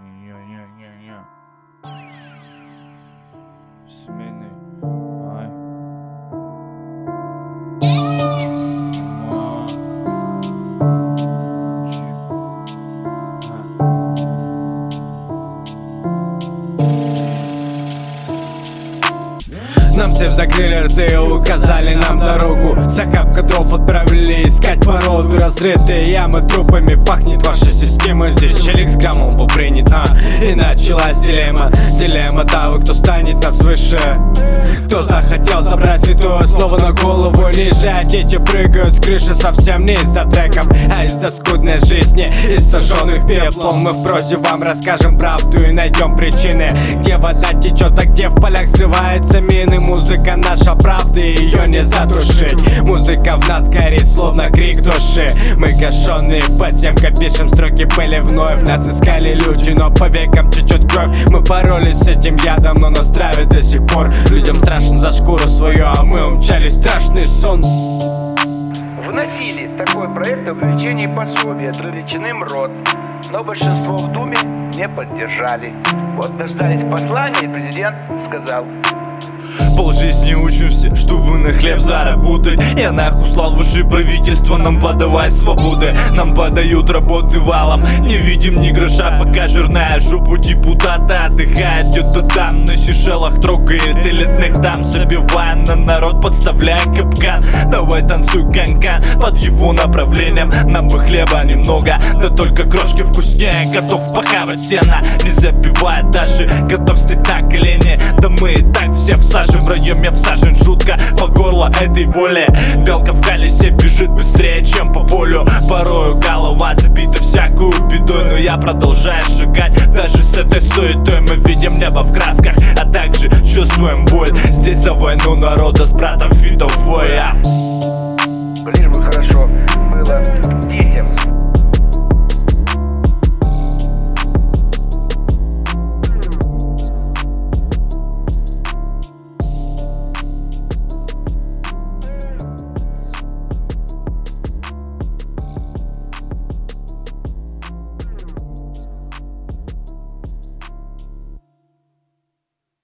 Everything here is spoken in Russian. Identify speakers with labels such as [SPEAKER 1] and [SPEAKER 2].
[SPEAKER 1] Не-не-не-не-не. Семейный. Ай.
[SPEAKER 2] Нам всем закрыли рты и указали нам дорогу. С охапка дров отправили искать породу. Разрытые ямы трупами, пахнет ваша система. Здесь челик с граммом был принят, и началась дилемма. Дилемма того, кто станет нас выше, кто захотел забрать святое слово на голову ниже. А дети прыгают с крыши совсем не из-за треков, а из-за скудной жизни, из сожженных пеплом. Мы в прозе вам расскажем правду и найдем причины, где вода течет, а где в полях срываются мины. Музыка наша правда, и ее не задушить. Музыка в нас горит, словно крик души. Мы гашеные в подземка, пишем строки были вновь. Нас искали люди, но по векам течет кровь. Мы боролись с этим ядом, но нас травят до сих пор. Людям страшно за шкуру свою, а мы умчались в страшный сон.
[SPEAKER 3] Вносили такой проект о увеличении пособия трудовичный МРОД, но большинство в Думе не поддержали. Вот дождались послания, и президент сказал:
[SPEAKER 4] полжизни учимся, чтобы на хлеб заработать. Я нахуй слал высшее правительство нам подавай свободы. Нам подают работы валом, не видим ни гроша, пока жирная жопу депутата отдыхает где-то там на Сейшелах, трогает элитных там, забивая на народ, подставляя капкан. Давай танцуй канкан под его направлением. Нам бы хлеба немного, да только крошки вкуснее. Готов похавать сено, не запивая даже, готов встать на колени. Да мы и так все всажен, в районе всажен жутко по горло этой боли. Белка в колесе бежит быстрее, чем по полю. Порою голова забита всякую бедой, но я продолжаю шагать. Даже с этой суетой мы видим небо в красках, а также чувствуем боль. Здесь за войну народа с братом фитовая.